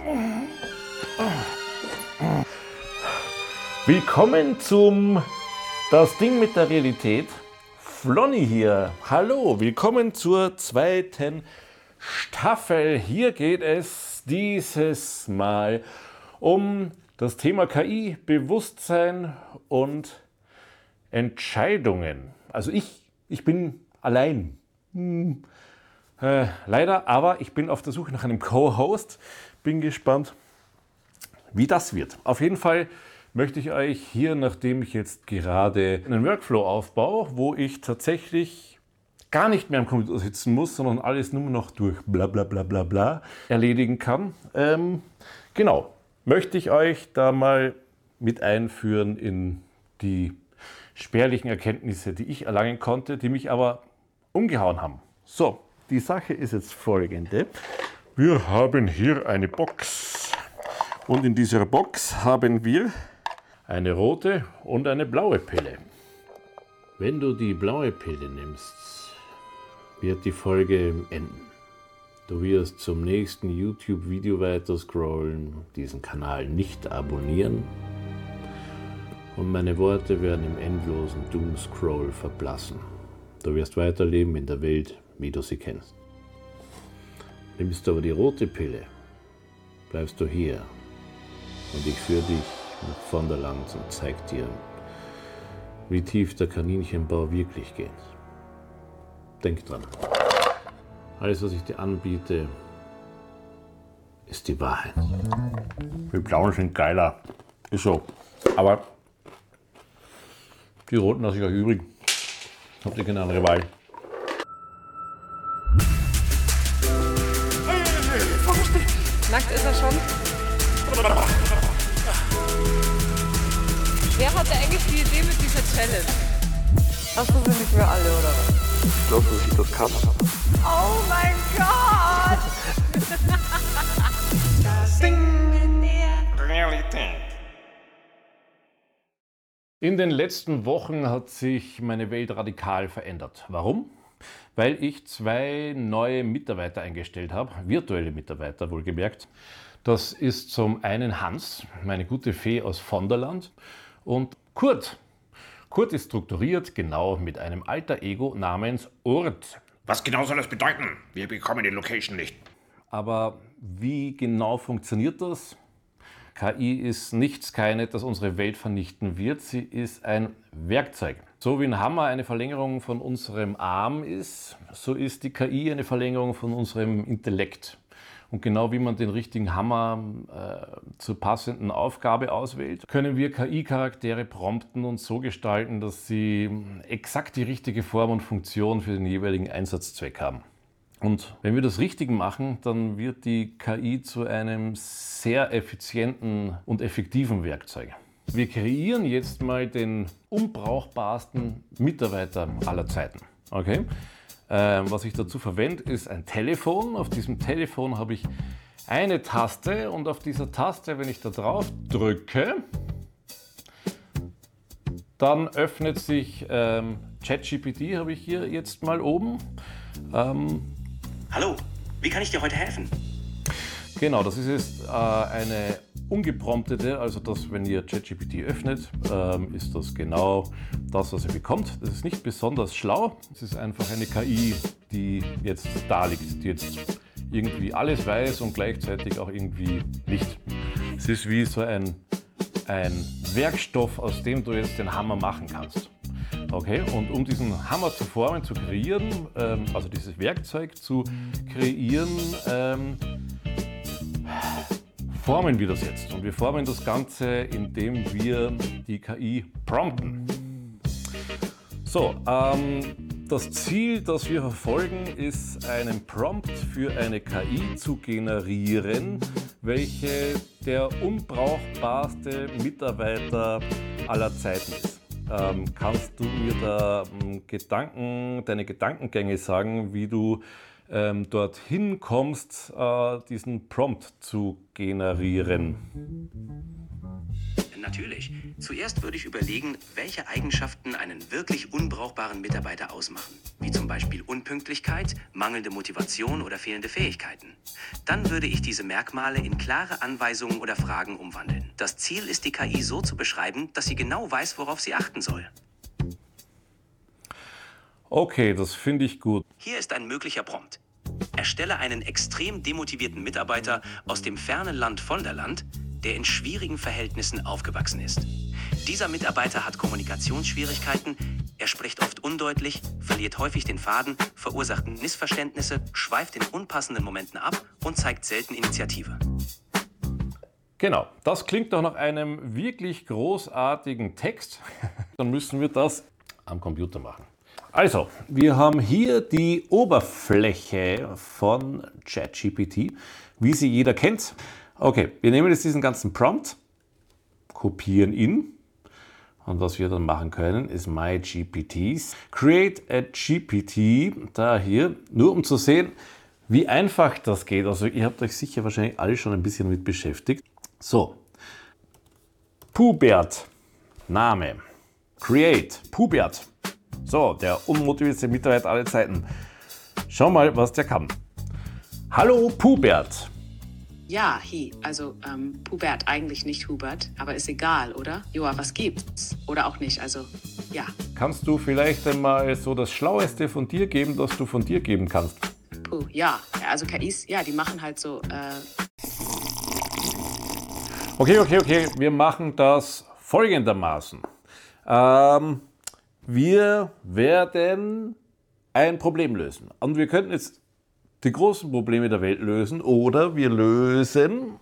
Willkommen zum Das Ding mit der Realität. Flonny hier. Hallo, willkommen zur zweiten Staffel. Hier geht es dieses Mal um das Thema KI, Bewusstsein und Entscheidungen. Also ich bin allein. Leider, aber ich bin auf der Suche nach einem Co-Host. Bin gespannt, wie das wird. Auf jeden Fall möchte ich euch hier, nachdem ich jetzt gerade einen Workflow aufbaue, wo ich tatsächlich gar nicht mehr am Computer sitzen muss, sondern alles nur noch durch bla bla bla bla bla erledigen kann, genau, möchte ich euch da mal mit einführen in die spärlichen Erkenntnisse, die ich erlangen konnte, die mich aber umgehauen haben. So, die Sache ist jetzt folgende. Wir haben hier eine Box und in dieser Box haben wir eine rote und eine blaue Pille. Wenn du die blaue Pille nimmst, wird die Folge enden. Du wirst zum nächsten YouTube-Video weiter scrollen, diesen Kanal nicht abonnieren und meine Worte werden im endlosen Doomscroll verblassen. Du wirst weiterleben in der Welt, wie du sie kennst. Nimmst du aber die rote Pille, bleibst du hier und ich führe dich nach Vonderland und zeig dir, wie tief der Kaninchenbau wirklich geht. Denk dran, alles was ich dir anbiete, ist die Wahrheit. Die blauen sind geiler, ist so, aber die roten lasse ich euch übrig. Habt ihr keine andere Wahl? Nackt ist er schon. Wer hatte eigentlich die Idee mit dieser Challenge? Ach, so sind nicht mehr alle, oder was? Ich glaube, dass ich das kann. Oh mein Gott! Das Ding mit der Realität. In den letzten Wochen hat sich meine Welt radikal verändert. Warum? Weil ich 2 neue Mitarbeiter eingestellt habe, virtuelle Mitarbeiter wohlgemerkt. Das ist zum einen Hans, meine gute Fee aus Vonderland, und Kurt. Kurt ist strukturiert, genau, mit einem alter Ego namens Urt. Was genau soll das bedeuten? Wir bekommen die Location nicht. Aber wie genau funktioniert das? KI ist nichts, keine, das unsere Welt vernichten wird. Sie ist ein Werkzeug. So wie ein Hammer eine Verlängerung von unserem Arm ist, so ist die KI eine Verlängerung von unserem Intellekt. Und genau wie man den richtigen Hammer zur passenden Aufgabe auswählt, können wir KI-Charaktere prompten und so gestalten, dass sie exakt die richtige Form und Funktion für den jeweiligen Einsatzzweck haben. Und wenn wir das richtig machen, dann wird die KI zu einem sehr effizienten und effektiven Werkzeug. Wir kreieren jetzt mal den unbrauchbarsten Mitarbeiter aller Zeiten. Okay? Was ich dazu verwende, ist ein Telefon. Auf diesem Telefon habe ich eine Taste und auf dieser Taste, wenn ich da drauf drücke, dann öffnet sich ChatGPT, habe ich hier jetzt mal oben. Hallo, wie kann ich dir heute helfen? Genau, das ist jetzt eine ungepromptete, also das, wenn ihr ChatGPT öffnet, ist das genau das, was ihr bekommt. Das ist nicht besonders schlau, es ist einfach eine KI, die jetzt da liegt, die jetzt irgendwie alles weiß und gleichzeitig auch irgendwie nicht. Es ist wie so ein Werkstoff, aus dem du jetzt den Hammer machen kannst. Okay, und um diesen Hammer zu formen, zu kreieren, also dieses Werkzeug zu kreieren, formen wir das jetzt. Und wir formen das Ganze, indem wir die KI prompten. So, das Ziel, das wir verfolgen, ist, einen Prompt für eine KI zu generieren, welche der unbrauchbarste Mitarbeiter aller Zeiten ist. Kannst du mir da deine Gedankengänge sagen, wie du dorthin kommst, diesen Prompt zu generieren. Natürlich. Zuerst würde ich überlegen, welche Eigenschaften einen wirklich unbrauchbaren Mitarbeiter ausmachen. Wie zum Beispiel Unpünktlichkeit, mangelnde Motivation oder fehlende Fähigkeiten. Dann würde ich diese Merkmale in klare Anweisungen oder Fragen umwandeln. Das Ziel ist, die KI so zu beschreiben, dass sie genau weiß, worauf sie achten soll. Okay, das finde ich gut. Hier ist ein möglicher Prompt. Erstelle einen extrem demotivierten Mitarbeiter aus dem fernen Land von der Land, der in schwierigen Verhältnissen aufgewachsen ist. Dieser Mitarbeiter hat Kommunikationsschwierigkeiten, er spricht oft undeutlich, verliert häufig den Faden, verursacht Missverständnisse, schweift in unpassenden Momenten ab und zeigt selten Initiative. Genau, das klingt doch nach einem wirklich großartigen Text. Dann müssen wir das am Computer machen. Also, wir haben hier die Oberfläche von ChatGPT, wie sie jeder kennt. Okay, wir nehmen jetzt diesen ganzen Prompt, kopieren ihn und was wir dann machen können ist MyGPTs. Create a GPT, da hier, nur um zu sehen, wie einfach das geht. Also ihr habt euch sicher wahrscheinlich alle schon ein bisschen mit beschäftigt. So, Pubert, Name, Create, Pubert. So, der unmotivierteste Mitarbeiter aller Zeiten. Schau mal, was der kann. Hallo Pubert. Ja, also Pubert, eigentlich nicht Hubert, aber ist egal, oder? Joa, was gibt's? Oder auch nicht, also ja. Kannst du vielleicht einmal so das Schlaueste von dir geben, das du von dir geben kannst? Ja, also KIs, ja, die machen halt so, Okay, wir machen das folgendermaßen. Wir werden ein Problem lösen. Und wir könnten jetzt die großen Probleme der Welt lösen oder wir lösen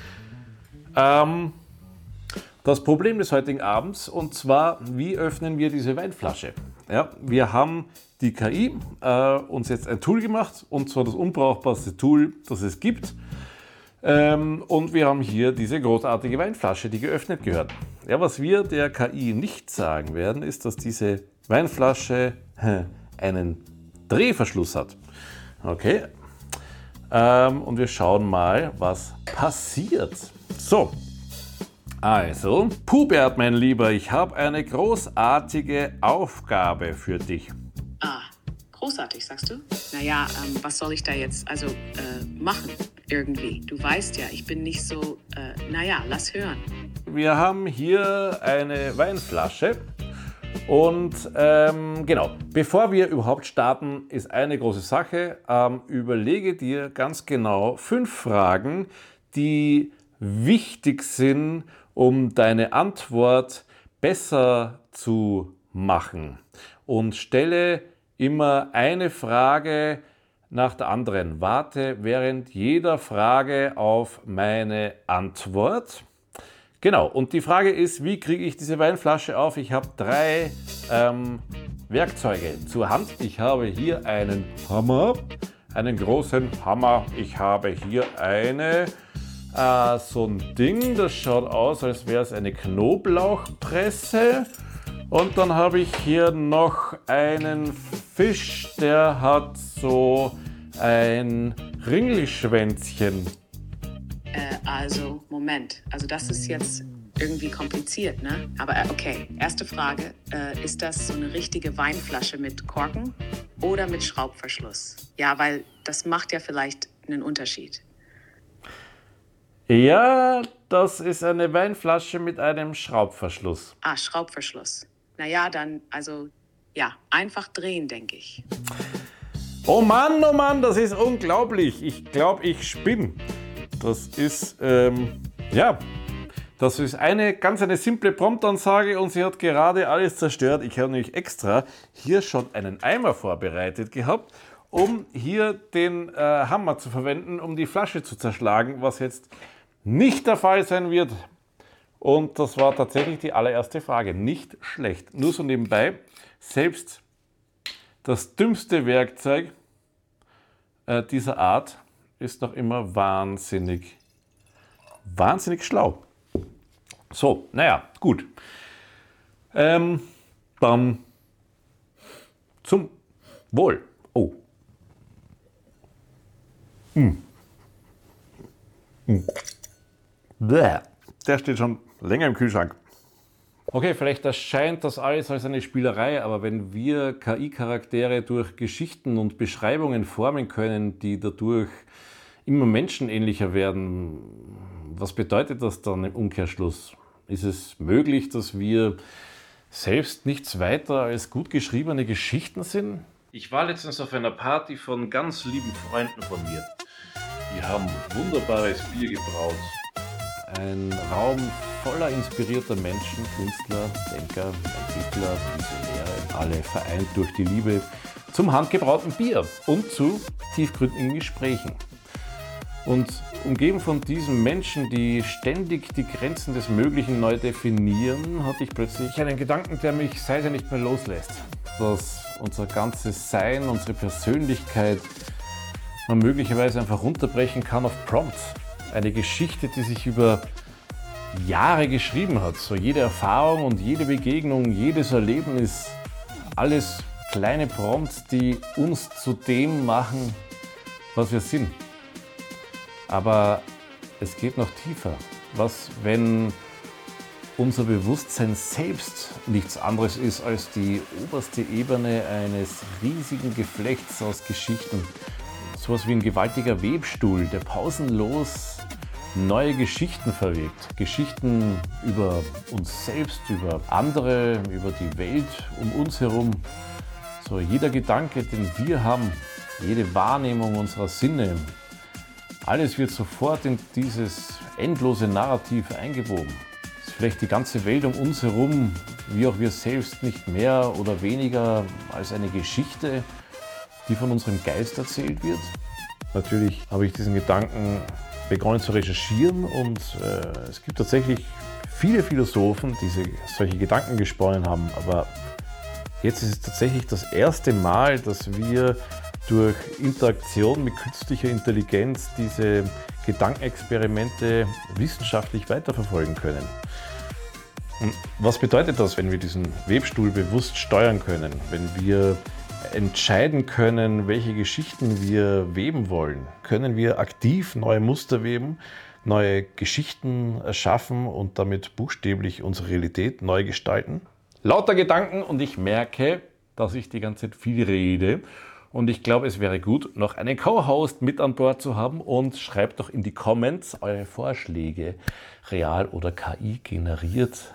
das Problem des heutigen Abends, und zwar, wie öffnen wir diese Weinflasche? Ja, wir haben die KI uns jetzt ein Tool gemacht, und zwar das unbrauchbarste Tool, das es gibt. Und wir haben hier diese großartige Weinflasche, die geöffnet gehört. Ja, was wir der KI nicht sagen werden, ist, dass diese Weinflasche einen Drehverschluss hat. Okay. Und wir schauen mal, was passiert. So. Also, Pubert, mein Lieber, ich habe eine großartige Aufgabe für dich. großartig, sagst du? Naja, was soll ich da jetzt machen irgendwie? Du weißt ja, ich bin nicht so, lass hören. Wir haben hier eine Weinflasche und genau, bevor wir überhaupt starten, ist eine große Sache. Überlege dir ganz genau 5 Fragen, die wichtig sind, um deine Antwort besser zu machen. Und stelle immer eine Frage nach der anderen. Warte während jeder Frage auf meine Antwort. Genau, und die Frage ist, wie kriege ich diese Weinflasche auf? Ich habe 3 Werkzeuge zur Hand. Ich habe hier einen Hammer, einen großen Hammer. Ich habe hier so ein Ding, das schaut aus, als wäre es eine Knoblauchpresse. Und dann habe ich hier noch einen Fisch, der hat so ein Ringelschwänzchen. Moment. Also das ist jetzt irgendwie kompliziert, ne? Aber okay, erste Frage. Ist das so eine richtige Weinflasche mit Korken oder mit Schraubverschluss? Ja, weil das macht ja vielleicht einen Unterschied. Ja, das ist eine Weinflasche mit einem Schraubverschluss. Schraubverschluss. Naja, dann, einfach drehen, denke ich. Oh Mann, das ist unglaublich. Ich glaube, ich spinne. Das ist, das ist eine simple Promptansage und sie hat gerade alles zerstört. Ich habe nämlich extra hier schon einen Eimer vorbereitet gehabt, um hier den Hammer zu verwenden, um die Flasche zu zerschlagen, was jetzt nicht der Fall sein wird. Und das war tatsächlich die allererste Frage. Nicht schlecht. Nur so nebenbei, selbst das dümmste Werkzeug dieser Art ist noch immer wahnsinnig schlau. So, naja, gut. Dann zum Wohl. Oh. Bäh. Der steht schon länger im Kühlschrank. Okay, vielleicht erscheint das alles als eine Spielerei, aber wenn wir KI-Charaktere durch Geschichten und Beschreibungen formen können, die dadurch immer menschenähnlicher werden, was bedeutet das dann im Umkehrschluss? Ist es möglich, dass wir selbst nichts weiter als gut geschriebene Geschichten sind? Ich war letztens auf einer Party von ganz lieben Freunden von mir. Die haben wunderbares Bier gebraut. Ein Raum voller inspirierter Menschen, Künstler, Denker, Entwickler, Visionäre, alle vereint durch die Liebe zum handgebrauten Bier und zu tiefgründigen Gesprächen. Und umgeben von diesen Menschen, die ständig die Grenzen des Möglichen neu definieren, hatte ich plötzlich einen Gedanken, der mich seither nicht mehr loslässt. Dass unser ganzes Sein, unsere Persönlichkeit man möglicherweise einfach runterbrechen kann auf Prompts. Eine Geschichte, die sich über Jahre geschrieben hat. So jede Erfahrung und jede Begegnung, jedes Erlebnis, alles kleine Prompts, die uns zu dem machen, was wir sind. Aber es geht noch tiefer. Was, wenn unser Bewusstsein selbst nichts anderes ist als die oberste Ebene eines riesigen Geflechts aus Geschichten? Sowas wie ein gewaltiger Webstuhl, der pausenlos neue Geschichten verwebt. Geschichten über uns selbst, über andere, über die Welt um uns herum. So jeder Gedanke, den wir haben, jede Wahrnehmung unserer Sinne, alles wird sofort in dieses endlose Narrativ eingewoben. Ist vielleicht die ganze Welt um uns herum, wie auch wir selbst, nicht mehr oder weniger als eine Geschichte, die von unserem Geist erzählt wird? Natürlich habe ich diesen Gedanken begonnen zu recherchieren und es gibt tatsächlich viele Philosophen, die solche Gedanken gesponnen haben, aber jetzt ist es tatsächlich das erste Mal, dass wir durch Interaktion mit künstlicher Intelligenz diese Gedankenexperimente wissenschaftlich weiterverfolgen können. Und was bedeutet das, wenn wir diesen Webstuhl bewusst steuern können, wenn wir entscheiden können, welche Geschichten wir weben wollen? Können wir aktiv neue Muster weben, neue Geschichten erschaffen und damit buchstäblich unsere Realität neu gestalten? Lauter Gedanken und ich merke, dass ich die ganze Zeit viel rede. Und ich glaube, es wäre gut, noch einen Co-Host mit an Bord zu haben. Und schreibt doch in die Comments eure Vorschläge, real oder KI generiert.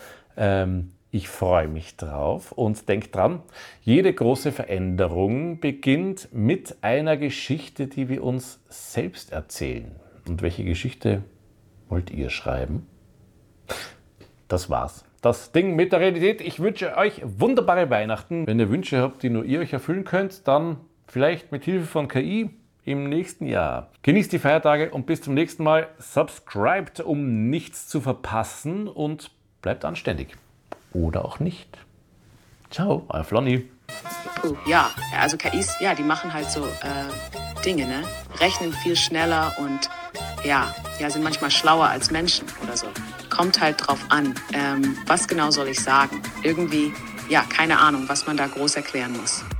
Ich freue mich drauf und denkt dran, jede große Veränderung beginnt mit einer Geschichte, die wir uns selbst erzählen. Und welche Geschichte wollt ihr schreiben? Das war's. Das Ding mit der Realität. Ich wünsche euch wunderbare Weihnachten. Wenn ihr Wünsche habt, die nur ihr euch erfüllen könnt, dann vielleicht mit Hilfe von KI im nächsten Jahr. Genießt die Feiertage und bis zum nächsten Mal. Subscribt, um nichts zu verpassen und bleibt anständig. Oder auch nicht. Ciao, euer Flonni. Ja, also KIs, ja, die machen halt so Dinge, ne? Rechnen viel schneller und ja, sind manchmal schlauer als Menschen oder so. Kommt halt drauf an. Was genau soll ich sagen? Irgendwie, ja, keine Ahnung, was man da groß erklären muss.